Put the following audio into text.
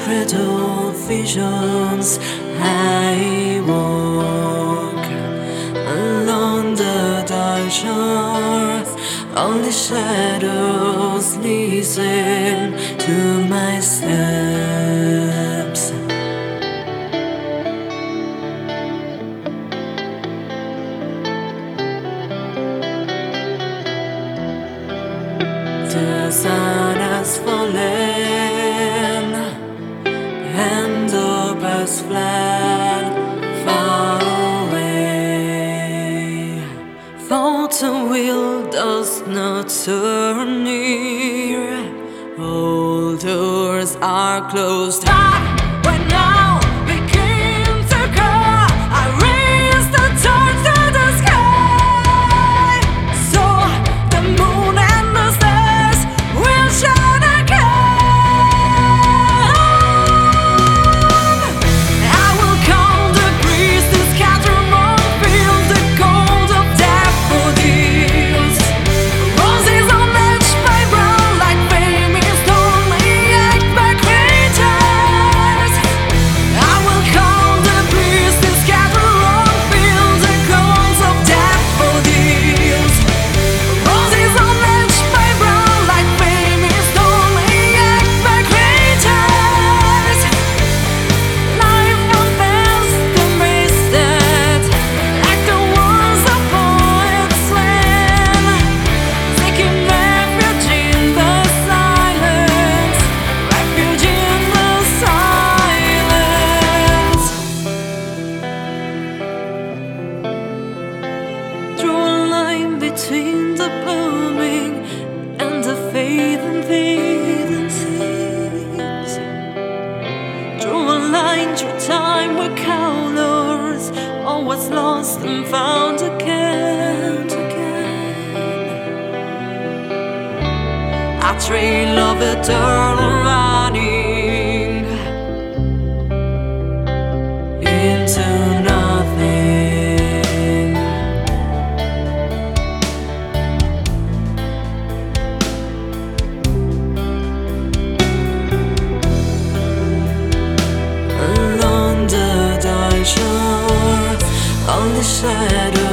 cradled visions. I walk along the dark shore, only shadows listen to my steps. The sun has fallen and the birds fled far away. Thought the wheel does not turn near, all doors are closed. When now begins to call, I raise the torch to the sky, so the moon and the stars will shine again. I will call the breeze to scatter on fields, the gold of daffodils. Roses unmatched by brown, like famous lonely act by creatures. I will call the breeze to scatter on fields, the gold of daffodils. Roses unmatched by brown, like famous lonely act by creatures. Life from past embraced, like the ones of poets land, taking refuge in the silence, refuge in the silence. Draw a line between the blooming and the fading seeds. Draw a line through time with colors, all what's lost and found again. A trail of eternal running into nothing. Along the dark shore, only shadows